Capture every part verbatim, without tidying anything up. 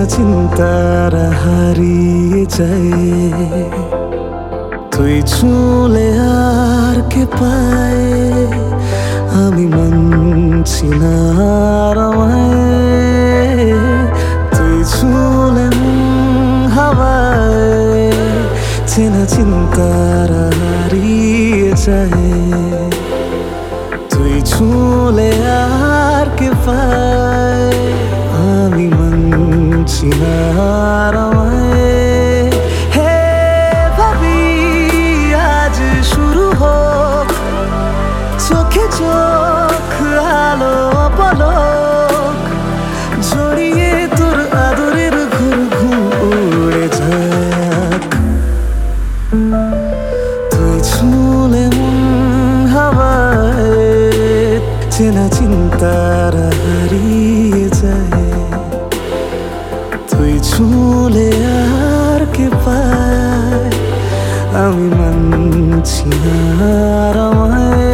চিন্তারা হারিয়ে যায়। তুই ছুঁলে আর কে পায়, আমি মানছি না আর আমায়। তুই ছুঁলে হাওয়ায় চেনা চিন্তারা হারিয়ে যায়। তুই ছুঁলে আর কে পায়, আমি মানছি না আর আমায়। হে ভাবি আজ শুরু হোক, চোখে চোখ আলো পলক জড়িয়ে তোর আদরের ঘুর ঘুম উড়ে যাক। তুই ছুঁলে মন হাওয়ায় চেনা চিন্তারা হারিয়ে যায়। তুই ছুঁলে আর কে পায়, আমি মানছি না আর আমায়।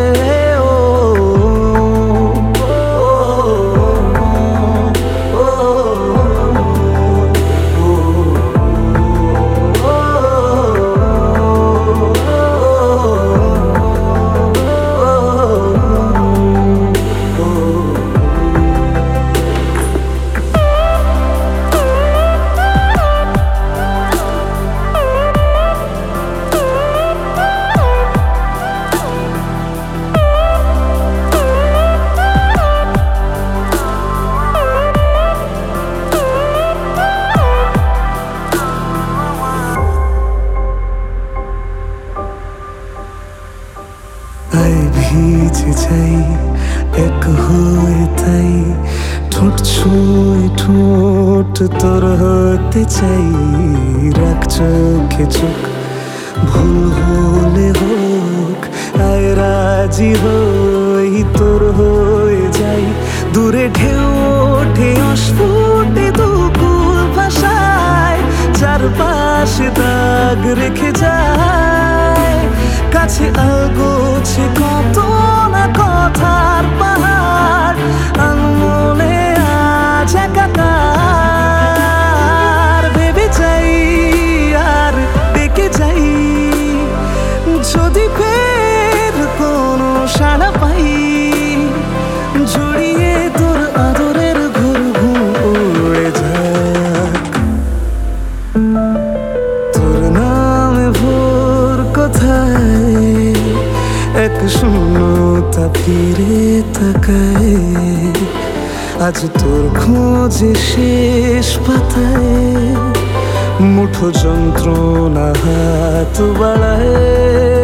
আয় ভিজে যাই এক হয়ে তাই, ঠোঁট ছুঁয়ে ঠোঁট তোর হতে চাই। রাখ চোখে চোখ ভুল হলে হোক, আয় রাজি হই তোর হয়ে যাই। দূরে ঢেউ ওঠে অস্ফুটে দুকুল ভাষায়, চারপাশে দাগ রেখে যায়। কাছে আগোছে কত না কথার পাহাড়, আঙুলে আজ একাকার। ভেবে যাই আর ডেকে যাই, যদি ফের কোনো সাড়া পাই। জড়িয়ে তোর আদরের ঘুর ঘুম উড়ে যাক। তোর নামে ভোর কোথায় এক শূন্যতা ফিরে তাকায়। আজ তোর খোঁজে শেষ পাতায়, মুঠো যন্ত্রণা হাত বাড়ায়।